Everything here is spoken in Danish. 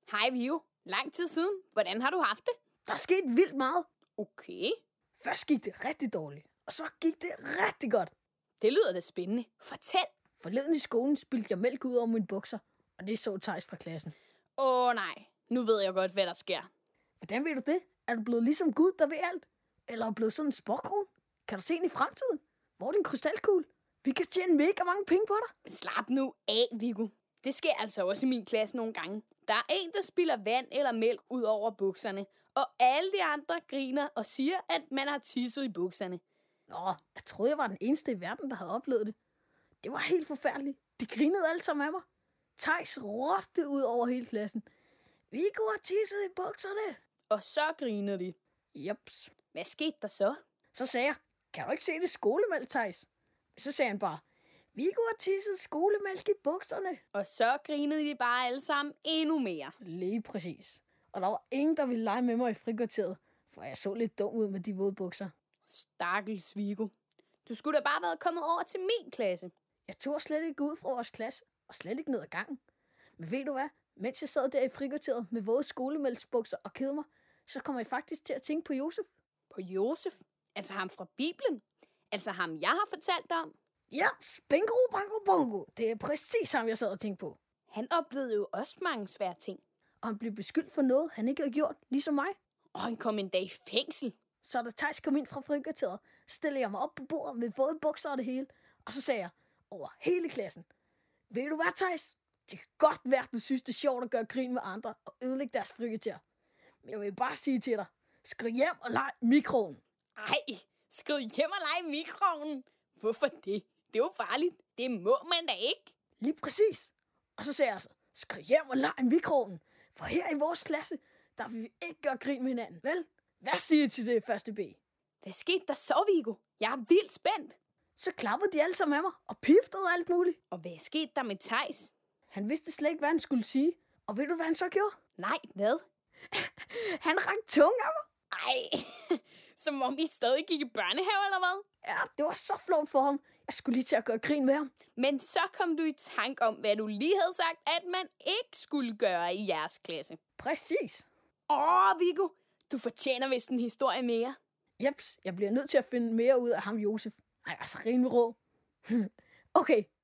Hej Viggo. Lang tid siden. Hvordan har du haft det? Der er sket vildt meget. Okay. Først gik det rigtig dårligt, og så gik det rigtig godt. Det lyder da spændende. Fortæl. Forleden i skolen spildte jeg mælk ud over mine bukser, og det så Theis fra klassen. Nej. Nu ved jeg godt, hvad der sker. Hvordan ved du det? Er du blevet ligesom Gud, der ved alt? Eller er du blevet sådan en spåkone? Kan du se ind i fremtiden? Hvor er din krystalkugle? Vi kan tjene mega mange penge på dig. Slap nu af, Viggo. Det sker altså også i min klasse nogle gange. Der er en, der spilder vand eller mælk ud over bukserne, og alle de andre griner og siger, at man har tisset i bukserne. Nå, jeg troede, jeg var den eneste i verden, der havde oplevet det. Det var helt forfærdeligt. De grinede alle sammen af mig. Theis råbte ud over hele klassen. Viggo har tisset i bukserne. Og så grinede de. Jeps. Hvad skete der så? Så sagde jeg, kan du ikke se det skolemælk, Theis? Så sagde han bare, Viggo har tisset skolemælk i bukserne. Og så grinede de bare alle sammen endnu mere. Lige præcis. Og der var ingen, der ville lege med mig i frikvarteret, for jeg så lidt dum ud med de våde bukser. Stakkels Viggo. Du skulle da bare været kommet over til min klasse. Jeg turde slet ikke ud fra vores klasse, og slet ikke ned ad gangen. Men ved du hvad? Mens jeg sad der i frikvarteret med våde skolemælksbukser og kedede mig, så kom jeg faktisk til at tænke på Josef. På Josef? Altså ham fra Bibelen? Altså ham, jeg har fortalt dig om? Ja, bingo, bango, bongo. Det er præcis ham, jeg sad og tænkte på. Han oplevede jo også mange svære ting. Og han blev beskyldt for noget, han ikke havde gjort, ligesom mig. Og han kom en dag i fængsel. Så da Theis kom ind fra frikvarteret, stillede jeg mig op på bordet med våde bukser og det hele. Og så sagde jeg over hele klassen, ved du hvad, Theis? Det kan godt være, at du synes, det er sjovt at gøre grin med andre og ødelægge deres frikvarter. Men jeg vil bare sige til dig, skriv hjem og leg mikroen. Ej, skriv hjem og lege i mikroen. Hvorfor det? Det er jo farligt. Det må man da ikke. Lige præcis. Og så sagde jeg altså, skriv hjem og leg i mikroen. For her i vores klasse, der vil vi ikke gøre grin med hinanden, vel? Hvad siger I til det første B? Hvad skete der så, Viggo? Jeg er vildt spændt. Så klappede de alle sammen af mig og piftede alt muligt. Og hvad skete der med Theis? Han vidste slet ikke, hvad han skulle sige. Og ved du, hvad han så gjorde? Nej, hvad? Han rakte tunge af mig. Ej, som om I stadig gik i børnehave, eller hvad? Ja, det var så flot for ham. Jeg skulle lige til at gøre grin med ham. Men så kom du i tanke om, hvad du lige havde sagt, at man ikke skulle gøre i jeres klasse. Præcis. Viggo, du fortjener vist en historie mere. Jeps, jeg bliver nødt til at finde mere ud af ham, Josef. Han er altså rimelig rå. Okay,